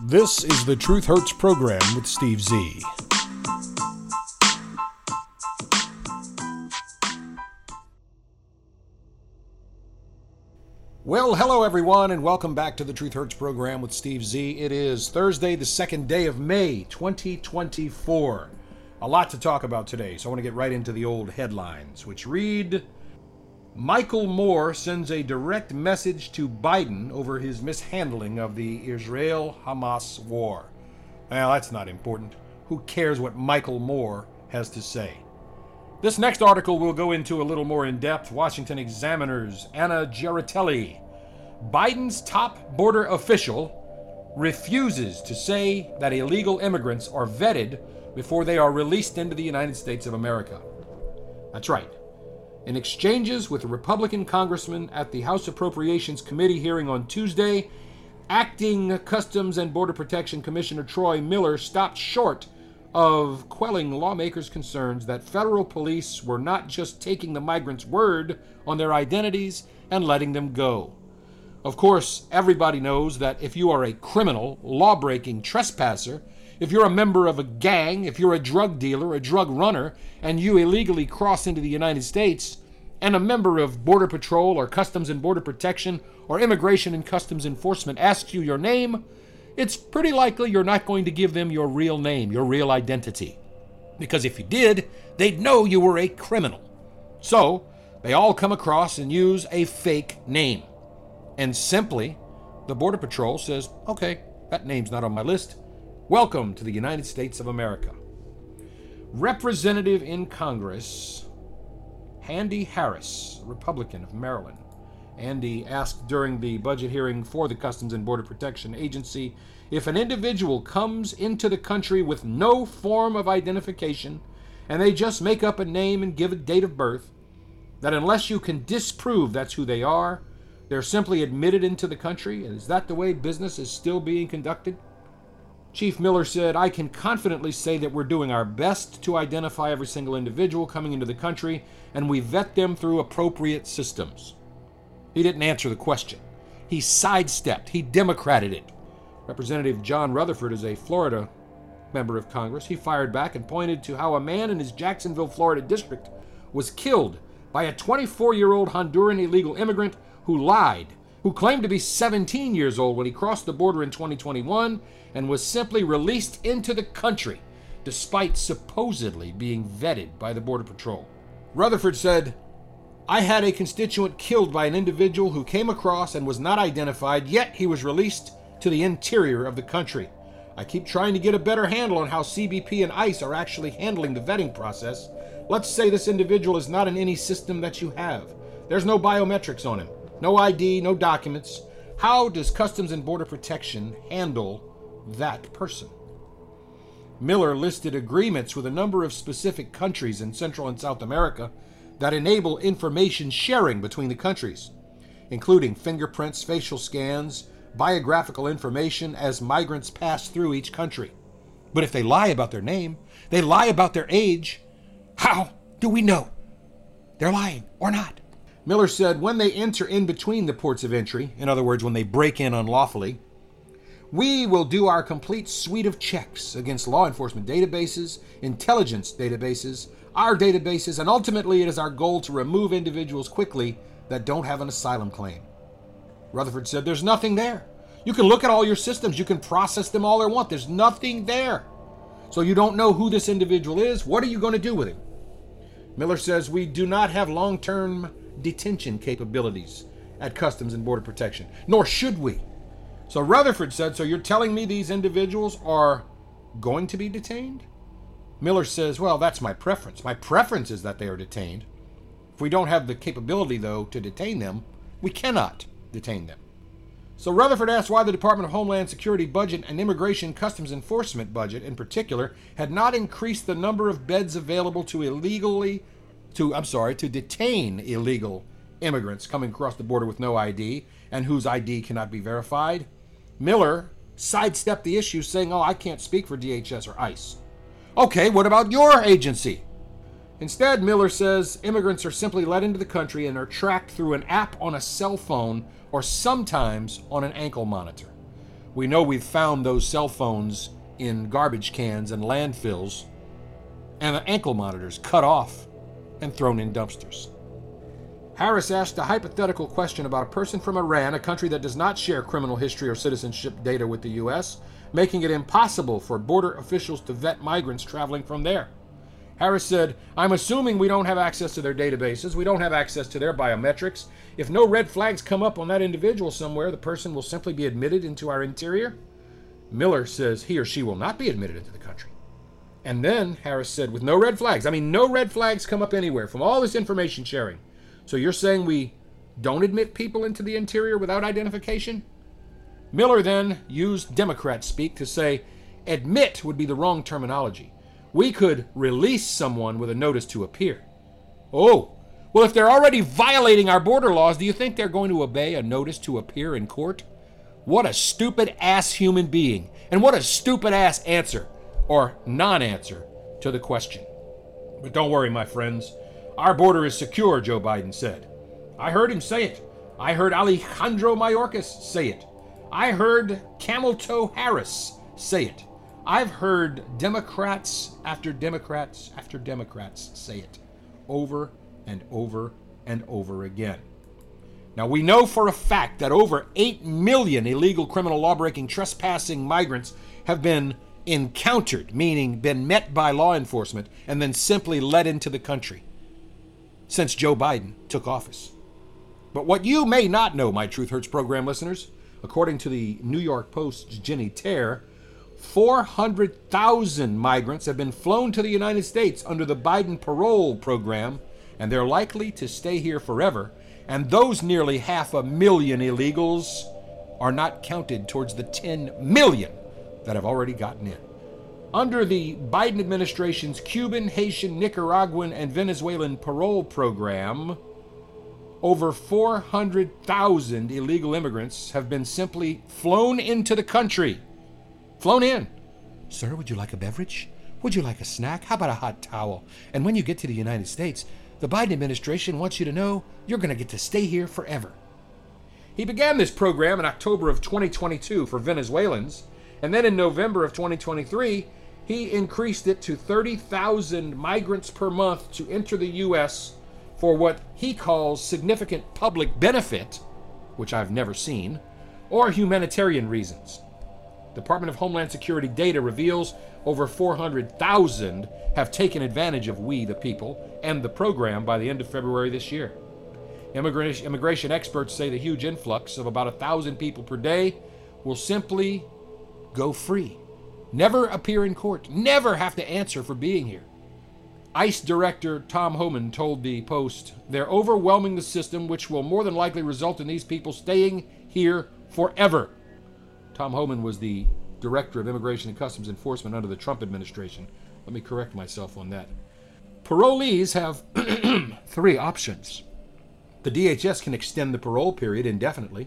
This is the Truth Hurts program with Steve Z. Well, hello everyone, and welcome back to the Truth Hurts program with Steve Z. It is Thursday, the second day of May, 2024. A lot to talk about today, so I want to get right into the old headlines, which read, Michael Moore sends a direct message to Biden over his mishandling of the Israel-Hamas war. Well, that's not important. Who cares what Michael Moore has to say? This next article we'll go into a little more in depth. Washington Examiner's Anna Giaritelli. Biden's top border official refuses to say that illegal immigrants are vetted before they are released into the United States of America. That's right. In exchanges with a Republican congressman at the House Appropriations Committee hearing on Tuesday, Acting Customs and Border Protection Commissioner Troy Miller stopped short of quelling lawmakers' concerns that federal police were not just taking the migrants' word on their identities and letting them go. Of course, everybody knows that if you are a criminal, law-breaking trespasser, if you're a member of a gang, if you're a drug dealer, a drug runner, and you illegally cross into the United States, and a member of Border Patrol or Customs and Border Protection or Immigration and Customs Enforcement asks you your name, it's pretty likely you're not going to give them your real name, your real identity. Because if you did, they'd know you were a criminal. So, they all come across and use a fake name. And simply, the Border Patrol says, okay, that name's not on my list. Welcome to the United States of America. Representative in Congress, Andy Harris, Republican of Maryland. Andy asked during the budget hearing for the Customs and Border Protection Agency if an individual comes into the country with no form of identification and they just make up a name and give a date of birth, that unless you can disprove that's who they are, they're simply admitted into the country. And is that the way business is still being conducted? Chief Miller said, I can confidently say that we're doing our best to identify every single individual coming into the country, and we vet them through appropriate systems. He didn't answer the question. He sidestepped. He Democrated it. Representative John Rutherford is a Florida member of Congress. He fired back and pointed to how a man in his Jacksonville, Florida district was killed by a 24-year-old Honduran illegal immigrant who lied, who claimed to be 17 years old when he crossed the border in 2021 and was simply released into the country despite supposedly being vetted by the Border Patrol. Rutherford said, I had a constituent killed by an individual who came across and was not identified, yet he was released to the interior of the country. I keep trying to get a better handle on how CBP and ICE are actually handling the vetting process. Let's say this individual is not in any system that you have. There's no biometrics on him, no ID, no documents. How does Customs and Border Protection handle that person? Miller listed agreements with a number of specific countries in Central and South America that enable information sharing between the countries, including fingerprints, facial scans, biographical information as migrants pass through each country. But if they lie about their name, they lie about their age, how do we know they're lying or not? Miller said when they enter in between the ports of entry, in other words, when they break in unlawfully, we will do our complete suite of checks against law enforcement databases, intelligence databases, our databases, and ultimately it is our goal to remove individuals quickly that don't have an asylum claim. Rutherford said, there's nothing there. You can look at all your systems. You can process them all they want. There's nothing there. So you don't know who this individual is. What are you going to do with him? Miller says, we do not have long-term detention capabilities at Customs and Border Protection, nor should we. So Rutherford said, so you're telling me these individuals are going to be detained? Miller says, well, that's my preference. My preference is that they are detained. If we don't have the capability, though, to detain them, we cannot detain them. So Rutherford asked why the Department of Homeland Security budget and Immigration Customs Enforcement budget in particular had not increased the number of beds available to detain illegal immigrants coming across the border with no ID and whose ID cannot be verified. Miller sidestepped the issue saying, I can't speak for DHS or ICE. Okay, what about your agency? Instead, Miller says immigrants are simply let into the country and are tracked through an app on a cell phone or sometimes on an ankle monitor. We know we've found those cell phones in garbage cans and landfills, and the ankle monitors cut off and thrown in dumpsters. Harris asked a hypothetical question about a person from Iran, a country that does not share criminal history or citizenship data with the U.S., making it impossible for border officials to vet migrants traveling from there. Harris said, "I'm assuming we don't have access to their databases. We don't have access to their biometrics. If no red flags come up on that individual somewhere, the person will simply be admitted into our interior." Miller says he or she will not be admitted into the country. And then Harris said, with no red flags, no red flags come up anywhere from all this information sharing. So you're saying we don't admit people into the interior without identification? Miller then used Democrat speak to say, admit would be the wrong terminology. We could release someone with a notice to appear. Oh, well, if they're already violating our border laws, do you think they're going to obey a notice to appear in court? What a stupid ass human being, and what a stupid ass answer, or non-answer, to the question. But don't worry, my friends. Our border is secure, Joe Biden said. I heard him say it. I heard Alejandro Mayorkas say it. I heard Camel Toe Harris say it. I've heard Democrats after Democrats after Democrats say it over and over and over again. Now, we know for a fact that over 8 million illegal criminal lawbreaking trespassing migrants have been encountered, meaning been met by law enforcement and then simply let into the country since Joe Biden took office. But what you may not know, my Truth Hurts program listeners, according to the New York Post's Ginny Terre, 400,000 migrants have been flown to the United States under the Biden parole program, and they're likely to stay here forever. And those nearly 500,000 illegals are not counted towards the 10 million that have already gotten in. Under the Biden administration's Cuban, Haitian, Nicaraguan, and Venezuelan parole program, over 400,000 illegal immigrants have been simply flown into the country. Flown in. Sir, would you like a beverage? Would you like a snack? How about a hot towel? And when you get to the United States, the Biden administration wants you to know you're going to get to stay here forever. He began this program in October of 2022 for Venezuelans, and then in November of 2023, he increased it to 30,000 migrants per month to enter the U.S. for what he calls significant public benefit, which I've never seen, or humanitarian reasons. Department of Homeland Security data reveals over 400,000 have taken advantage of We the People and the program by the end of February this year. Immigration experts say the huge influx of about 1,000 people per day will simply go free, never appear in court, never have to answer for being here. ICE Director Tom Homan told the Post, they're overwhelming the system, which will more than likely result in these people staying here forever. Tom Homan was the Director of Immigration and Customs Enforcement under the Trump administration. Let me correct myself on that. Parolees have 3 options. The DHS can extend the parole period indefinitely,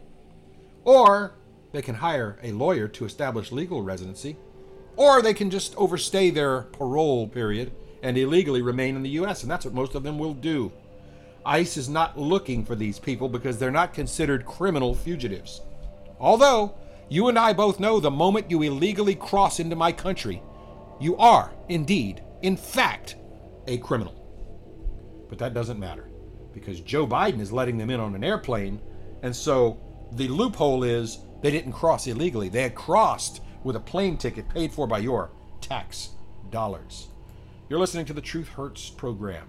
or they can hire a lawyer to establish legal residency, or they can just overstay their parole period and illegally remain in the U.S., and that's what most of them will do. ICE is not looking for these people because they're not considered criminal fugitives. Although, you and I both know the moment you illegally cross into my country, you are, indeed, in fact, a criminal. But that doesn't matter, because Joe Biden is letting them in on an airplane, and so the loophole is they didn't cross illegally. They had crossed with a plane ticket paid for by your tax dollars. You're listening to the Truth Hurts program.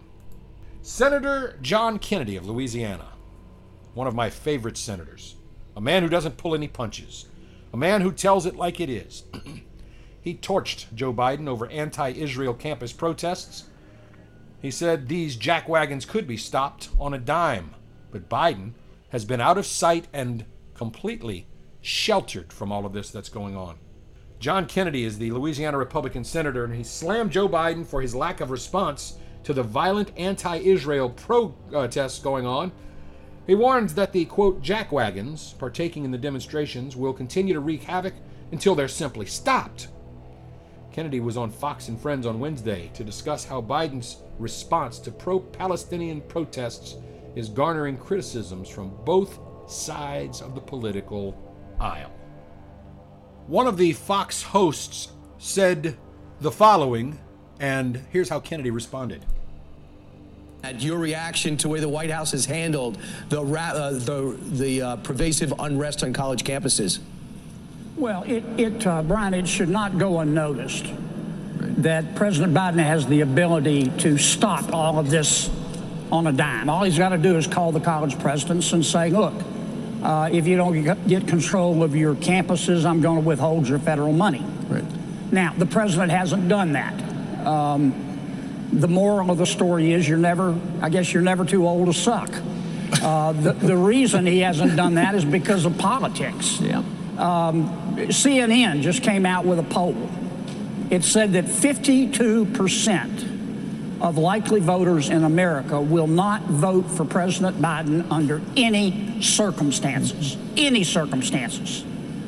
Senator John Kennedy of Louisiana, one of my favorite senators, a man who doesn't pull any punches, a man who tells it like it is. He torched Joe Biden over anti-Israel campus protests. He said these jackwagons could be stopped on a dime, but Biden has been out of sight and completely sheltered from all of this that's going on. John Kennedy is the Louisiana Republican senator, and he slammed Joe Biden for his lack of response to the violent anti-Israel protests going on. He warns that the, quote, jackwagons partaking in the demonstrations will continue to wreak havoc until they're simply stopped. Kennedy was on Fox and Friends on Wednesday to discuss how Biden's response to pro-Palestinian protests is garnering criticisms from both sides of the political aisle. One of the Fox hosts said the following, and here's how Kennedy responded. At your reaction to the way the White House has handled the pervasive unrest on college campuses? Well, Brian, it should not go unnoticed that President Biden has the ability to stop all of this on a dime. All he's got to do is call the college presidents and say, look, if you don't get control of your campuses, I'm going to withhold your federal money. Right. Now, the president hasn't done that. The moral of the story is you're never too old to suck. The reason he hasn't done that is because of politics. Yeah. CNN just came out with a poll. It said that 52% of likely voters in America will not vote for President Biden under any circumstances. Any circumstances.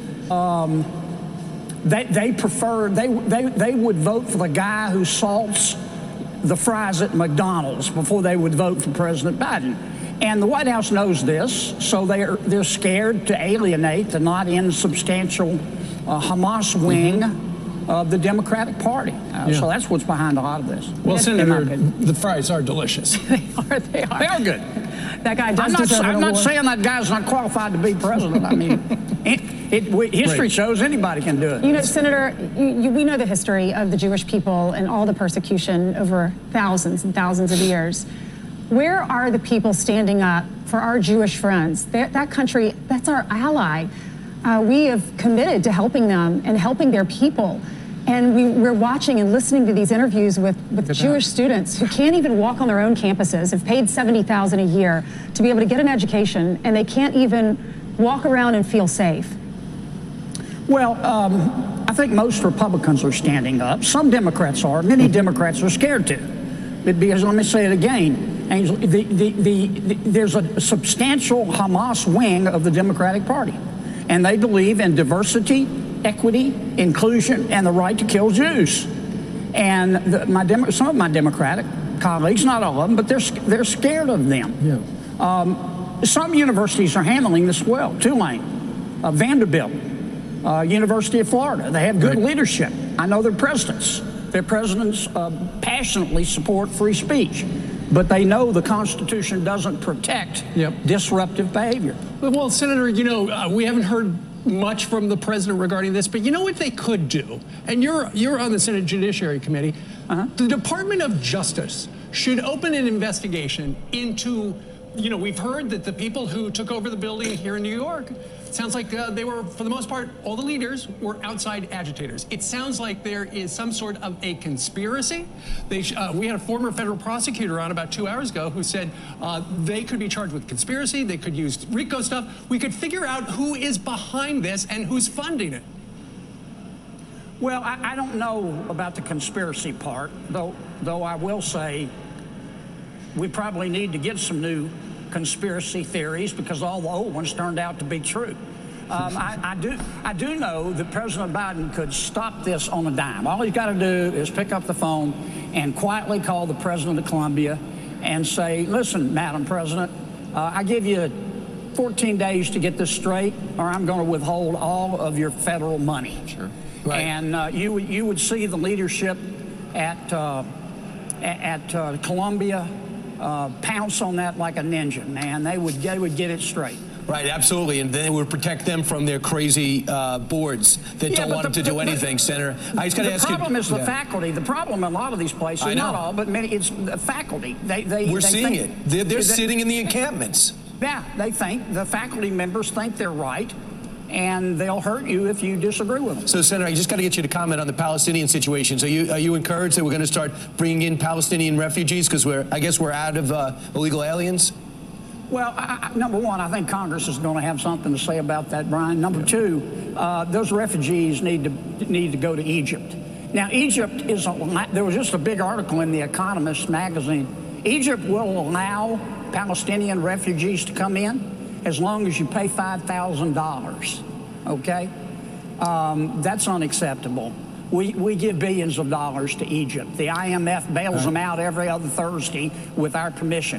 They would vote for the guy who salts the fries at McDonald's before they would vote for President Biden. And the White House knows this, so they're scared to alienate the not insubstantial Hamas wing of the Democratic Party. So that's what's behind a lot of this. Well, Senator, the fries are delicious. They are good. That guy does I'm not saying that guy's not qualified to be president. I mean, history shows anybody can do it. You know, Senator, we know the history of the Jewish people and all the persecution over thousands and thousands of years. Where are the people standing up for our Jewish friends? That country, that's our ally. We have committed to helping them and helping their people. And we're watching and listening to these interviews with Jewish students who can't even walk on their own campuses, have paid $70,000 a year to be able to get an education, and they can't even walk around and feel safe. Well, I think most Republicans are standing up. Some Democrats are. Many Democrats are scared to. Because, let me say it again, Angel, there's a substantial Hamas wing of the Democratic Party. And they believe in diversity, equity, inclusion, and the right to kill Jews. And some of my Democratic colleagues, not all of them, but they're scared of them. Yeah. Some universities are handling this well. Tulane, Vanderbilt, University of Florida. They have good leadership. I know their presidents. Their presidents passionately support free speech. But they know the Constitution doesn't protect disruptive behavior. Well, Senator, you know, we haven't heard much from the president regarding this, but you know what they could do? And you're on the Senate Judiciary Committee. The Department of Justice should open an investigation into, you know, we've heard that the people who took over the building here in New York, it sounds like they were, for the most part, all the leaders were outside agitators. It sounds like there is some sort of a conspiracy. We had a former federal prosecutor on about 2 hours ago who said they could be charged with conspiracy, they could use RICO stuff. We could figure out who is behind this and who's funding it. Well, I don't know about the conspiracy part, though I will say we probably need to get some new conspiracy theories because all the old ones turned out to be true. I do know that President Biden could stop this on a dime. All he's got to do is pick up the phone and quietly call the president of Colombia and say, listen, Madam President, I give you 14 days to get this straight or I'm going to withhold all of your federal money. Sure. Right. And you would see the leadership at Colombia pounce on that like a ninja, man. They would get it straight. Right, absolutely, and then it would protect them from their crazy boards that don't want them to do anything, Senator. I just got to ask you. The problem is the faculty. The problem in a lot of these places, not all, but many, it's the faculty. We're seeing it. They're sitting in the encampments. Yeah, they think, the faculty members think they're right, and they'll hurt you if you disagree with them. So, Senator, I just got to get you to comment on the Palestinian situation. So, are you encouraged that we're going to start bringing in Palestinian refugees because I guess we're out of illegal aliens? Well, number one, I think Congress is going to have something to say about that, Brian. Number two, those refugees need to go to Egypt. Now, Egypt there was just a big article in The Economist magazine. Egypt will allow Palestinian refugees to come in as long as you pay $5,000, okay? That's unacceptable. We give billions of dollars to Egypt. The IMF bails them out every other Thursday with our permission.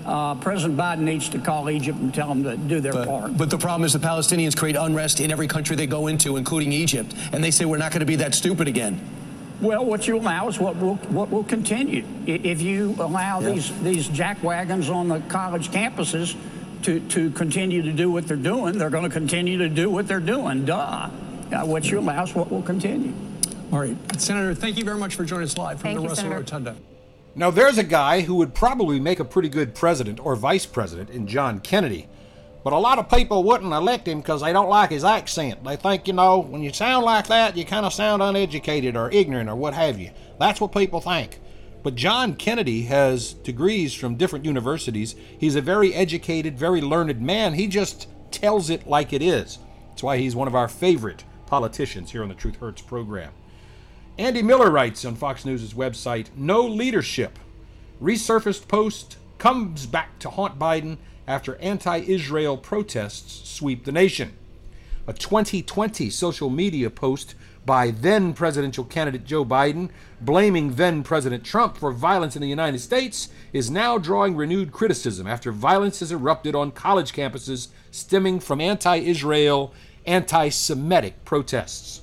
President Biden needs to call Egypt and tell them to do their part. But the problem is the Palestinians create unrest in every country they go into, including Egypt, and they say we're not going to be that stupid again. Well, what you allow is what will continue. If you allow these jackwagons on the college campuses to continue to do what they're doing, they're going to continue to do what they're doing. Duh. What you allow is what will continue. All right. Senator, thank you very much for joining us live from Thank the you, Russell Senator. Rotunda. Now, there's a guy who would probably make a pretty good president or vice president in John Kennedy. But a lot of people wouldn't elect him because they don't like his accent. They think, when you sound like that, you kind of sound uneducated or ignorant or what have you. That's what people think. But John Kennedy has degrees from different universities. He's a very educated, very learned man. He just tells it like it is. That's why he's one of our favorite politicians here on the Truth Hurts program. Andy Miller writes on Fox News' website, "No leadership. Resurfaced post comes back to haunt Biden after anti-Israel protests sweep the nation." A 2020 social media post by then presidential candidate Joe Biden blaming then President Trump for violence in the United States is now drawing renewed criticism after violence has erupted on college campuses stemming from anti-Israel, anti-Semitic protests.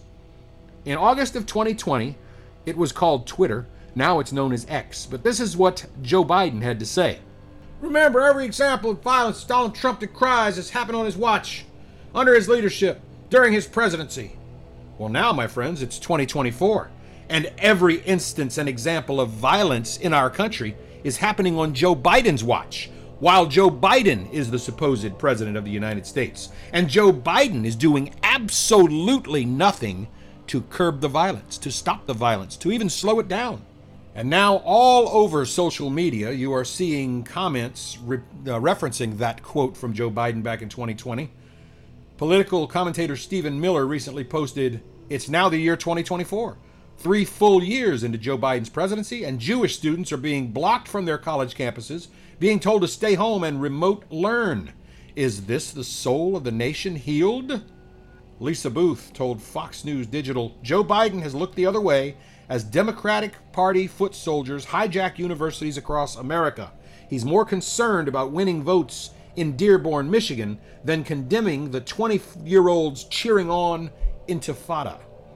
In August of 2020, it was called Twitter. Now it's known as X. But this is what Joe Biden had to say. "Remember, every example of violence Donald Trump decries has happened on his watch, under his leadership, during his presidency." Well, now, my friends, it's 2024, and every instance and example of violence in our country is happening on Joe Biden's watch, while Joe Biden is the supposed president of the United States. And Joe Biden is doing absolutely nothing to curb the violence, to stop the violence, to even slow it down. And now all over social media, you are seeing comments referencing that quote from Joe Biden back in 2020. Political commentator Stephen Miller recently posted, "It's now the year 2024. 3 full years into Joe Biden's presidency, and Jewish students are being blocked from their college campuses, being told to stay home and remote learn. Is this the soul of the nation healed?" Lisa Booth told Fox News Digital, "Joe Biden has looked the other way as Democratic Party foot soldiers hijack universities across America. He's more concerned about winning votes in Dearborn, Michigan, than condemning the 20-year-olds cheering on Intifada."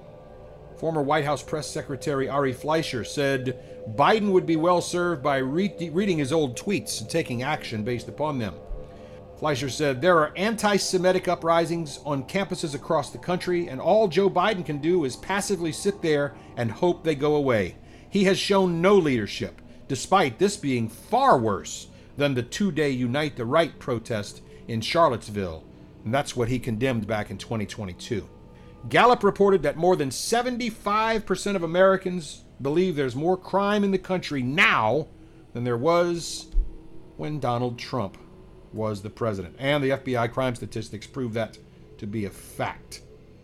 Former White House Press Secretary Ari Fleischer said Biden would be well served by reading his old tweets and taking action based upon them. Fleischer said, "There are anti-Semitic uprisings on campuses across the country, and all Joe Biden can do is passively sit there and hope they go away. He has shown no leadership, despite this being far worse than the 2-day Unite the Right protest in Charlottesville." And that's what he condemned back in 2022. Gallup reported that more than 75% of Americans believe there's more crime in the country now than there was when Donald Trump was the president. And the FBI crime statistics prove that to be a fact.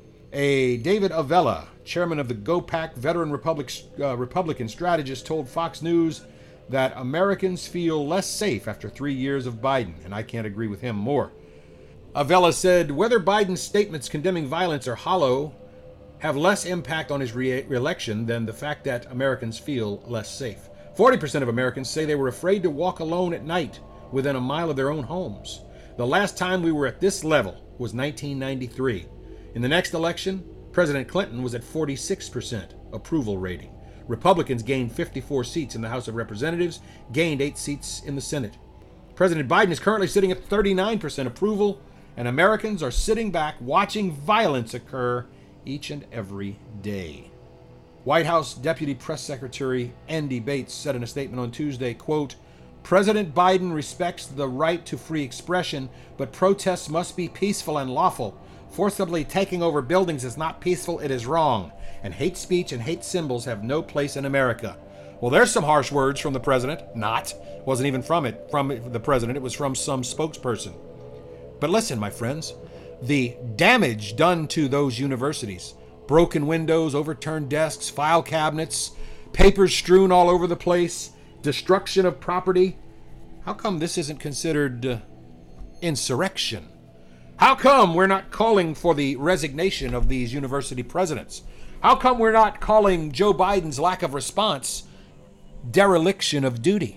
David Avella, chairman of the GOPAC Veteran Republican strategist, told Fox News that Americans feel less safe after 3 years of Biden, and I can't agree with him more. Avella said whether Biden's statements condemning violence are hollow have less impact on his re-election than the fact that Americans feel less safe. 40% of Americans say they were afraid to walk alone at night within a mile of their own homes. The last time we were at this level was 1993. In the next election, President Clinton was at 46% approval rating. Republicans gained 54 seats in the House of Representatives, gained 8 seats in the Senate. President Biden is currently sitting at 39% approval, and Americans are sitting back watching violence occur each and every day. White House Deputy Press Secretary Andy Bates said in a statement on Tuesday, quote, "President Biden respects the right to free expression, but protests must be peaceful and lawful. Forcibly taking over buildings is not peaceful, it is wrong. And hate speech and hate symbols have no place in America." Well, there's some harsh words from the president. Wasn't even from the president. It was from some spokesperson. But listen, my friends, the damage done to those universities, broken windows, overturned desks, file cabinets, papers strewn all over the place, destruction of property. How come this isn't considered insurrection? How come we're not calling for the resignation of these university presidents? How come we're not calling Joe Biden's lack of response dereliction of duty?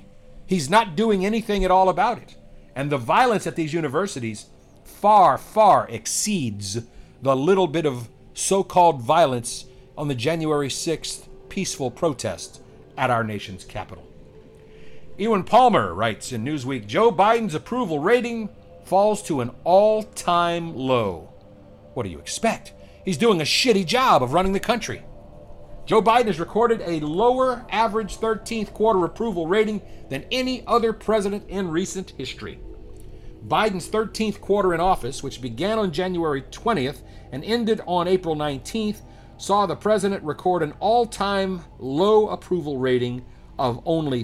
He's not doing anything at all about it. And the violence at these universities far, far exceeds the little bit of so-called violence on the January 6th peaceful protest at our nation's capital. Ewan Palmer writes in Newsweek, Joe Biden's approval rating falls to an all-time low. What do you expect? He's doing a shitty job of running the country. Joe Biden has recorded a lower average 13th quarter approval rating than any other president in recent history. Biden's 13th quarter in office, which began on January 20th and ended on April 19th, saw the president record an all-time low approval rating of only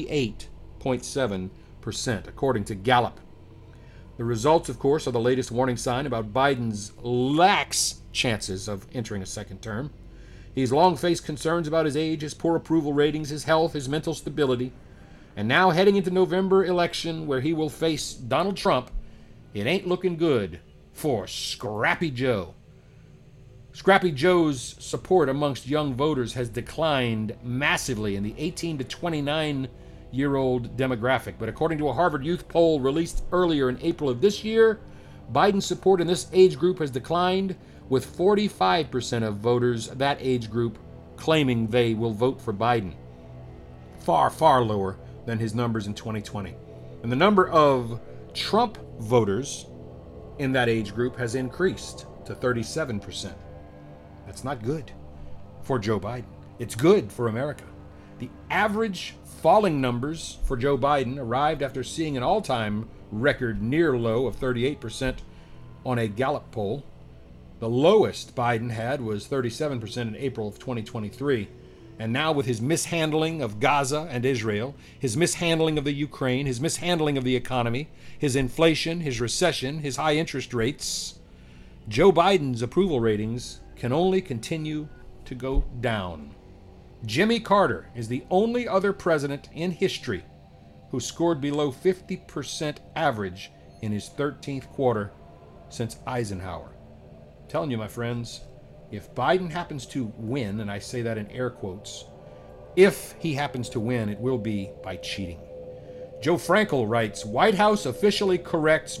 38.7%, according to Gallup. The results, of course, are the latest warning sign about Biden's lax chances of entering a second term. He's long faced concerns about his age, his poor approval ratings, his health, his mental stability. And now heading into November election where he will face Donald Trump, it ain't looking good for Scrappy Joe. Scrappy Joe's support amongst young voters has declined massively in the 18 to 29-year-old demographic. But according to a Harvard Youth poll released earlier in April of this year, Biden's support in this age group has declined, with 45% of voters that age group claiming they will vote for Biden. Far, far lower than his numbers in 2020. And the number of Trump voters in that age group has increased to 37%. That's not good for Joe Biden. It's good for America. The average falling numbers for Joe Biden arrived after seeing an all-time record near low of 38% on a Gallup poll. The lowest Biden had was 37% in April of 2023. And now with his mishandling of Gaza and Israel, his mishandling of the Ukraine, his mishandling of the economy, his inflation, his recession, his high interest rates, Joe Biden's approval ratings can only continue to go down. Jimmy Carter is the only other president in history who scored below 50% average in his 13th quarter since Eisenhower. I'm telling you, my friends, if Biden happens to win, and I say that in air quotes, if he happens to win, it will be by cheating. Joe Frankel writes, White House officially corrects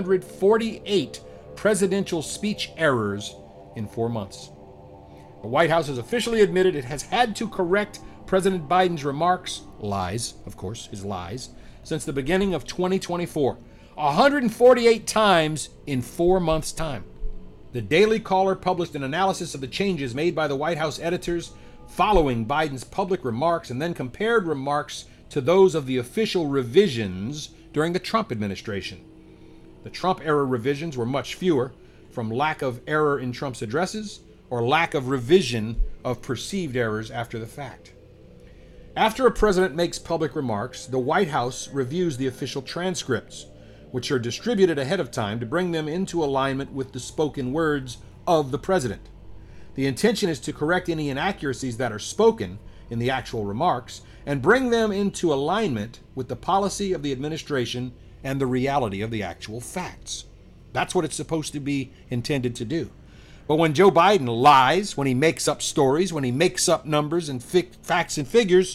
148 presidential speech errors in 4 months. The White House has officially admitted it has had to correct President Biden's remarks, lies, of course, his lies, since the beginning of 2024, 148 times in 4 months' time. The Daily Caller published an analysis of the changes made by the White House editors following Biden's public remarks and then compared remarks to those of the official revisions during the Trump administration. The Trump-era revisions were much fewer, from lack of error in Trump's addresses or lack of revision of perceived errors after the fact. After a president makes public remarks, the White House reviews the official transcripts, which are distributed ahead of time to bring them into alignment with the spoken words of the president. The intention is to correct any inaccuracies that are spoken in the actual remarks and bring them into alignment with the policy of the administration and the reality of the actual facts. That's what it's supposed to be intended to do. But when Joe Biden lies, when he makes up stories, when he makes up numbers and facts and figures,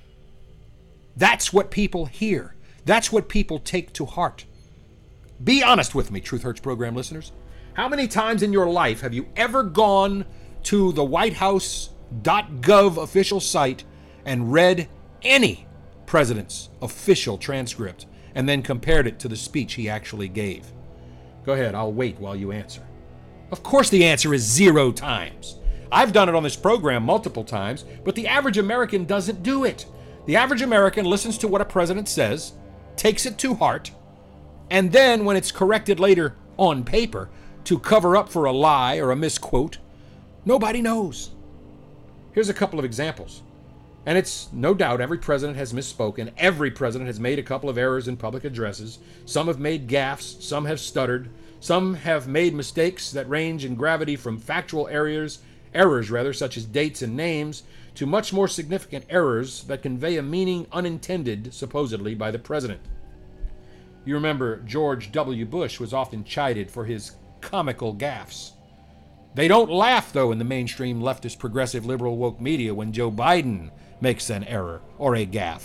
that's what people hear. That's what people take to heart. Be honest with me, Truth Hurts program listeners. How many times in your life have you ever gone to the whitehouse.gov official site and read any president's official transcript and then compared it to the speech he actually gave? Go ahead, I'll wait while you answer. Of course the answer is 0 times. I've done it on this program multiple times, but the average American doesn't do it. The average American listens to what a president says, takes it to heart, and then when it's corrected later on paper to cover up for a lie or a misquote, nobody knows. Here's a couple of examples. And it's no doubt every president has misspoken. Every president has made a couple of errors in public addresses. Some have made gaffes. Some have stuttered. Some have made mistakes that range in gravity from factual errors such as dates and names, to much more significant errors that convey a meaning unintended, supposedly, by the president. You remember George W. Bush was often chided for his comical gaffes. They don't laugh, though, in the mainstream leftist, progressive, liberal, woke media when Joe Biden makes an error or a gaffe.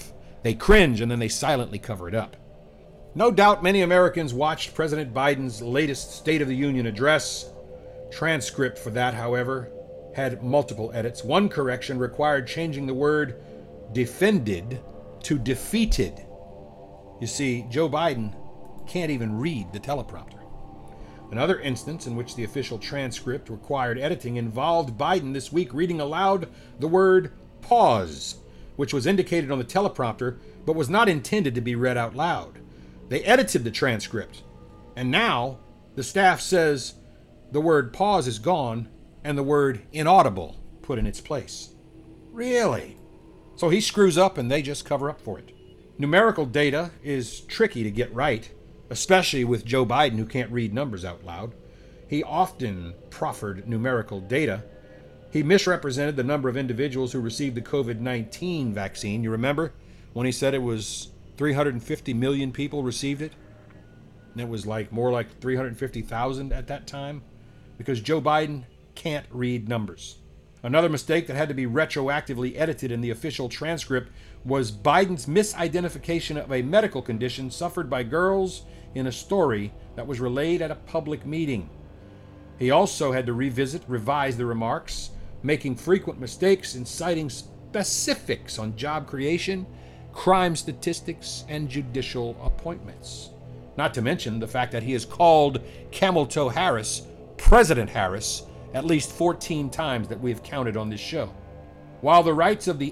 They cringe and then they silently cover it up. No doubt many Americans watched President Biden's latest State of the Union address. Transcript for that, however, had multiple edits. One correction required changing the word defended to defeated. You see, Joe Biden can't even read the teleprompter. Another instance in which the official transcript required editing involved Biden this week reading aloud the word pause, which was indicated on the teleprompter but was not intended to be read out loud. They edited the transcript, and now the staff says the word pause is gone and the word inaudible put in its place. Really? So he screws up and they just cover up for it. Numerical data is tricky to get right, especially with Joe Biden, who can't read numbers out loud. He often proffered numerical data. He misrepresented the number of individuals who received the COVID-19 vaccine. You remember when he said it was 350 million people received it? And it was more like 350,000 at that time, because Joe Biden can't read numbers. Another mistake that had to be retroactively edited in the official transcript was Biden's misidentification of a medical condition suffered by girls in a story that was relayed at a public meeting. He also had to revise the remarks, making frequent mistakes in citing specifics on job creation, crime statistics, and judicial appointments. Not to mention the fact that he has called Camel Toe Harris President Harris at least 14 times that we have counted on this show. While the rights of the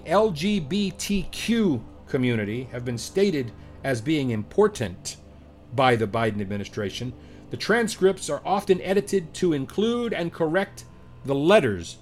LGBTQ community have been stated as being important by the Biden administration, the transcripts are often edited to include and correct the letters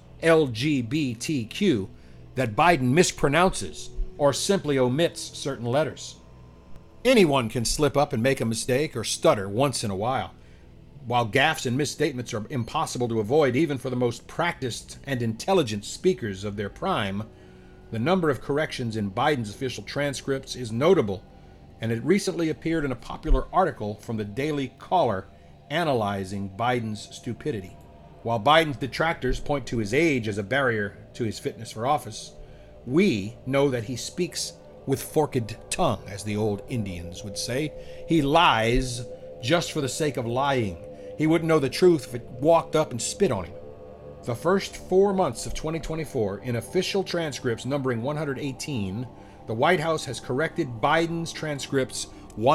LGBTQ that Biden mispronounces or simply omits certain letters. Anyone can slip up and make a mistake or stutter once in a while. While gaffes and misstatements are impossible to avoid even for the most practiced and intelligent speakers of their prime, the number of corrections in Biden's official transcripts is notable, and it recently appeared in a popular article from the Daily Caller analyzing Biden's stupidity. While Biden's detractors point to his age as a barrier to his fitness for office, we know that he speaks with forked tongue, as the old Indians would say. He lies just for the sake of lying. He wouldn't know the truth if it walked up and spit on him. The first 4 months of 2024, in official transcripts numbering 118, the White House has corrected Biden's transcripts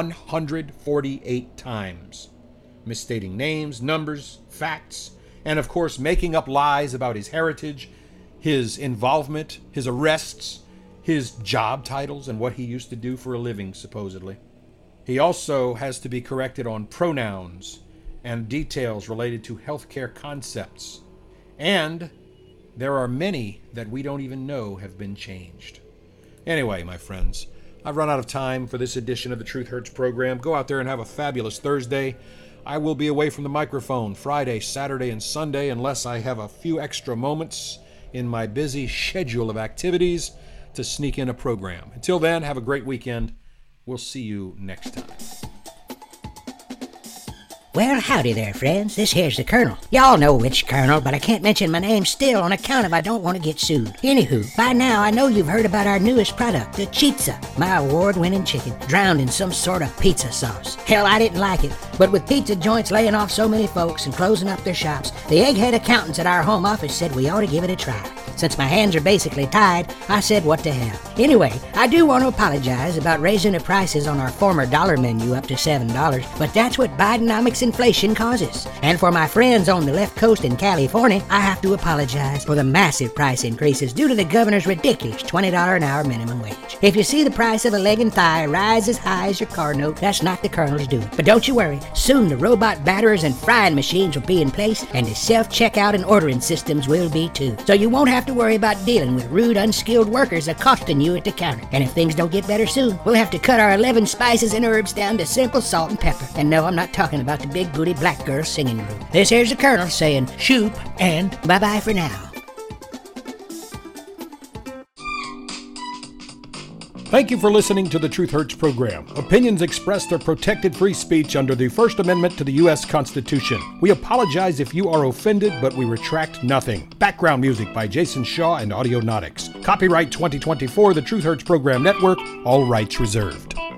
148 times, misstating names, numbers, facts, and of course making up lies about his heritage, his involvement, his arrests, his job titles, and what he used to do for a living, supposedly. He also has to be corrected on pronouns and details related to healthcare concepts. And there are many that we don't even know have been changed. Anyway, my friends, I've run out of time for this edition of the Truth Hurts program. Go out there and have a fabulous Thursday. I will be away from the microphone Friday, Saturday, and Sunday unless I have a few extra moments in my busy schedule of activities to sneak in a program. Until then, have a great weekend. We'll see you next time. Well, howdy there, friends. This here's the Colonel. Y'all know which Colonel, but I can't mention my name still on account of I don't want to get sued. Anywho, by now I know you've heard about our newest product, the Chizza, my award-winning chicken, drowned in some sort of pizza sauce. Hell, I didn't like it, but with pizza joints laying off so many folks and closing up their shops, the egghead accountants at our home office said we ought to give it a try. Since my hands are basically tied, I said what the hell. Anyway, I do want to apologize about raising the prices on our former dollar menu up to $7, but that's what Bidenomics inflation causes. And for my friends on the left coast in California, I have to apologize for the massive price increases due to the governor's ridiculous $20 an hour minimum wage. If you see the price of a leg and thigh rise as high as your car note, that's not the Colonel's doing. But don't you worry, soon the robot batterers and frying machines will be in place, and the self-checkout and ordering systems will be too. So you won't have to worry about dealing with rude, unskilled workers accosting you at the counter. And if things don't get better soon, we'll have to cut our 11 spices and herbs down to simple salt and pepper. And no, I'm not talking about the big booty black girl singing room. This here's the Colonel saying shoop and bye-bye for now. Thank you for listening to the Truth Hurts program. Opinions expressed are protected free speech under the First Amendment to the U.S. Constitution. We apologize if you are offended, but we retract nothing. Background music by Jason Shaw and Audionautics. Copyright 2024, the Truth Hurts Program Network, all rights reserved.